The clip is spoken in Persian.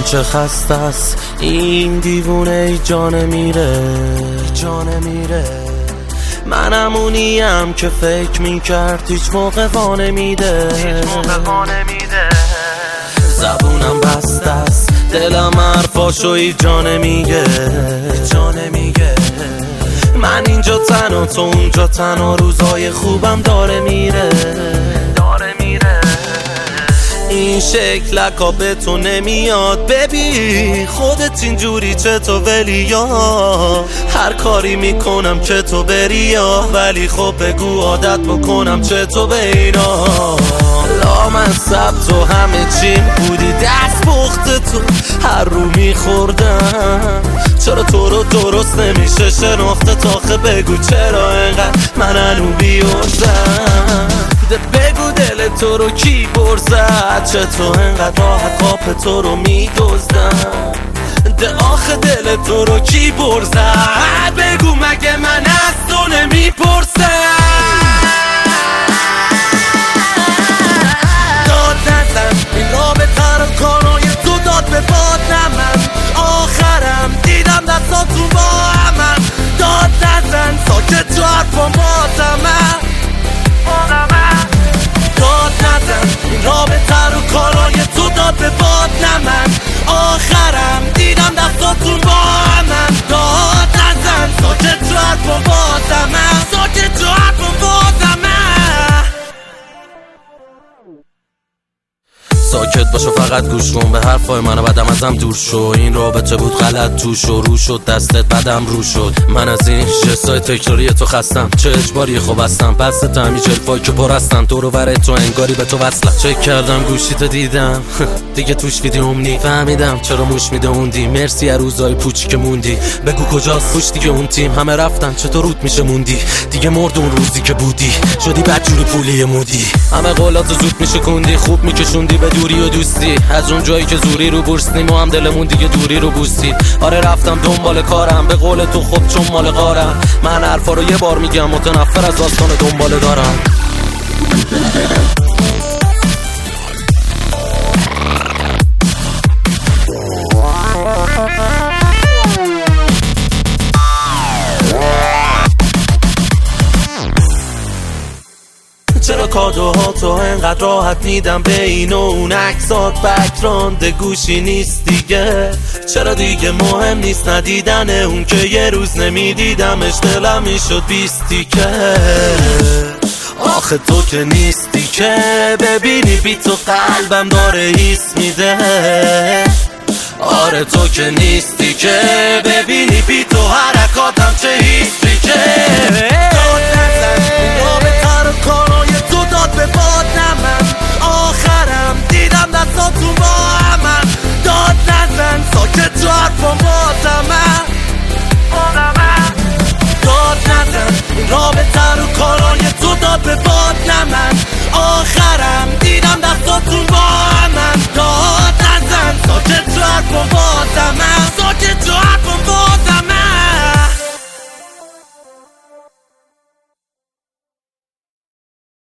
نمیدونم چه خسته است این دیوونه، ای جان میره من همونیم که فکر میکرد هیچ موقع وانه میده زبونم بسته است دلم حرفاشو ای جان میگه من اینجا تنها تو اونجا تنها، روزای خوبم داره میره این شکلکا به تو نمیاد ببین خودت اینجوری چطور ولیا هر کاری میکنم که تو بری یا ولی خب بگو عادت بکنم چطور به اینا لامصب تو همه چیم بودی دست پخت تو هر رو میخوردم چرا تو رو درست نمیشه شناخته تاخه بگو چرا انقدر من هنو بیوزم بگو دل تو رو کی برزد چطور انقدر راحت قاپ تو رو میدوزدم ده آخه دل تو رو کی برزد بگو مگه من از تو نمیپرسم داد نزن این رابطه رو کارای تو داد به باد نمن آخرم دیدم دستاتون با همن داد نزن ساکت تو حرفان بازمن داد نزن این رابطه رو کارای تو داد به باد نمن آخرم دیدم دستاتون با همن داد نزن ساکت تو حرفان بازمن ساکت تو حرفان بازمن ساکت باشو فقط گوش کن به حرفای منو بعدم ازم دور شو این رابطه بود غلط توش و رو شد دستت بعدم رو شد من از این جستای تکراری تو خستم چه اجباری خوب هستم پس تمی جلفایی که پر هستم دور و بر تو انگاری به تو وصلم چک کردم گوشیتو دیدم دیگه توش ویدیوم نی فهمیدم چرا موش میده اوندی مرسی از روزای پوچی که موندی بگو کجاست پوش دیگه اون تیم همه رفتن چطور روت میشه موندی دیگه مرد اون روزی که بودی شدی بدجوری پولی مودی همه قولاتو زود میشه کندی خوب میکشوندی به دوری و دوستی از اون جایی که زوری رو بورسنیم و هم دلمون دیگه دوری رو بوسید آره رفتم دنبال کارم به قول تو خب چون مال غارم من حرفا رو یه بار میگم متنفر از داستان دنباله دارم چرا کادوها تو انقدر راحت میدم به این و اون عکسات بکراند گوشی نیست دیگه چرا دیگه مهم نیست ندیدن اون که یه روز نمیدیدمش دلم میشد 20 تیکه آخه تو که نیستی که ببینی بی تو قلبم داره حس میده آره تو که نیستی که ببینی بی تو حرکاتم چه حسی که